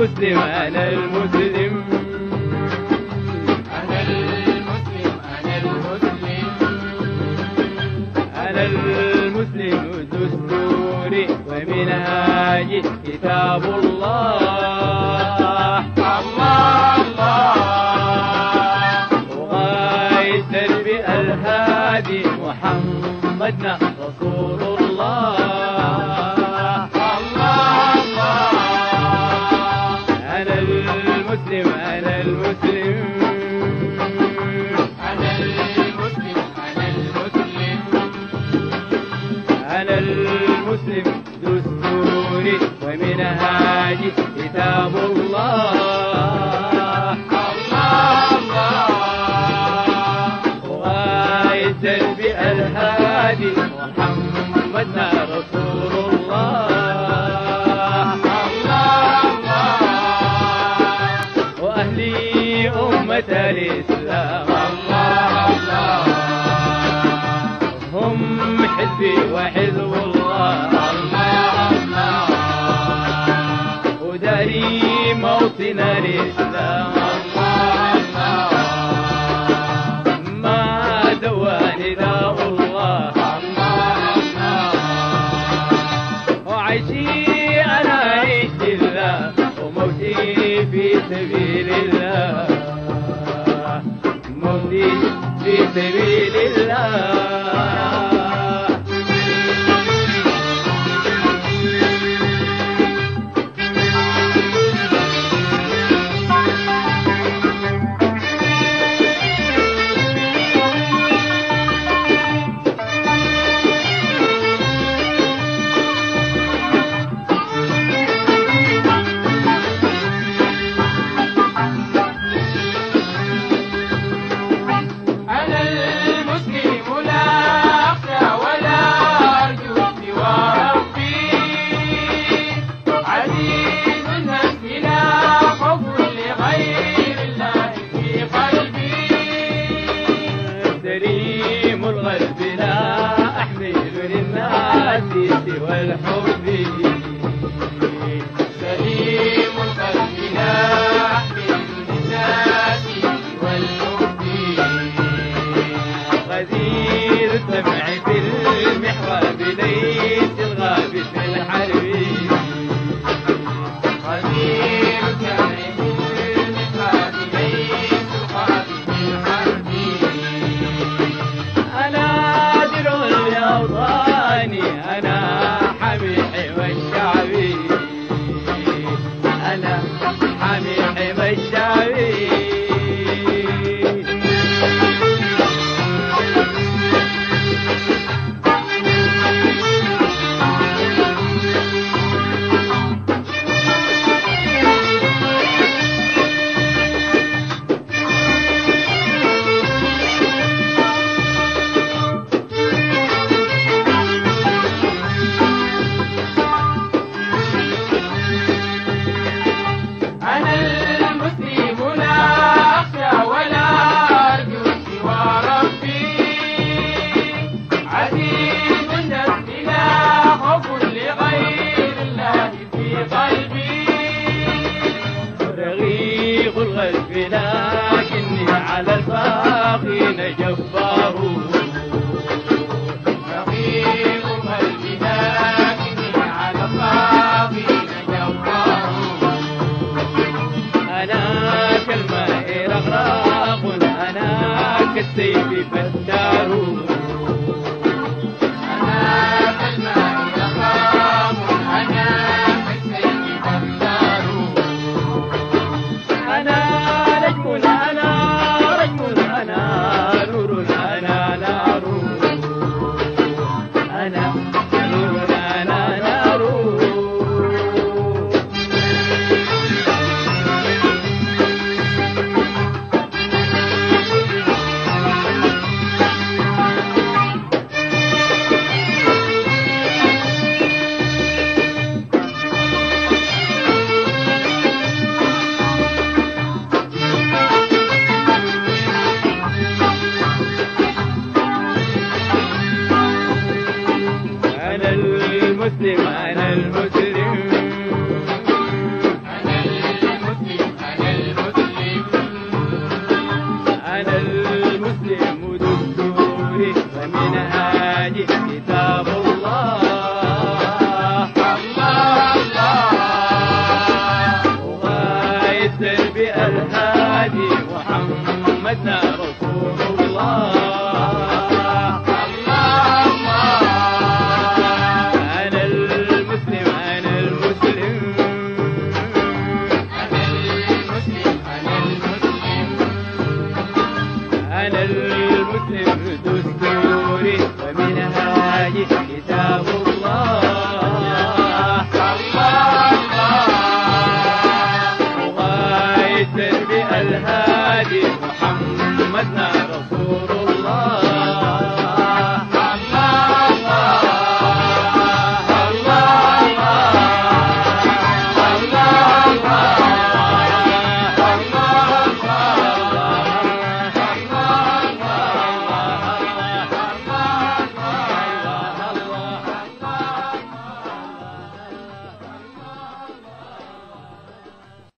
المسلم أنا المسلم أنا المسلم أنا المسلم أنا المسلم دستوري ومنهاجي كتاب الله الله وغاية دربي الهادي محمدنا رسول الله أنا المسلم أنا المسلم أنا المسلم أنا المسلم أنا المسلم دستوري ومنهاجي كتاب الله وغاية دربي الهادي محمدنا رسول الله وأهلي أمة الإسلام هم حزبي وحزب الله وداري موطن الإسلام ما دواني نداء الله وعيشي أنا عيش لله وموتي في سبيل الله موتي في سبيل الله سليم القلب لا أحمل للناس سوى الحب سليم القلب لا أحمل للناس سوى الحب غزير الدمع في المحراب ليس الغاب في الحرب غزير الدمع في المحراب ليس الغاب في الحرب أنا درع الأوطاني أنا حمي حمى الشعبي أنا حمي حمى الشعبي أنا المسلم لا أخشى ولا أرجو سوى ربي عزيز النفس لا خوف لغير الله في قلبي رغيف الغلب لكني على الباقين جبار رقيق قلبي لكني على الباقين جبار أنا كالماء رغراق أنا كالسيف فتار أنا كالماء رقام أنا كالسيف فتار أنا نجم أنا رجم أنا نور أنا نار أنا نور أنا نار المسلم أنا المسلم أنا نور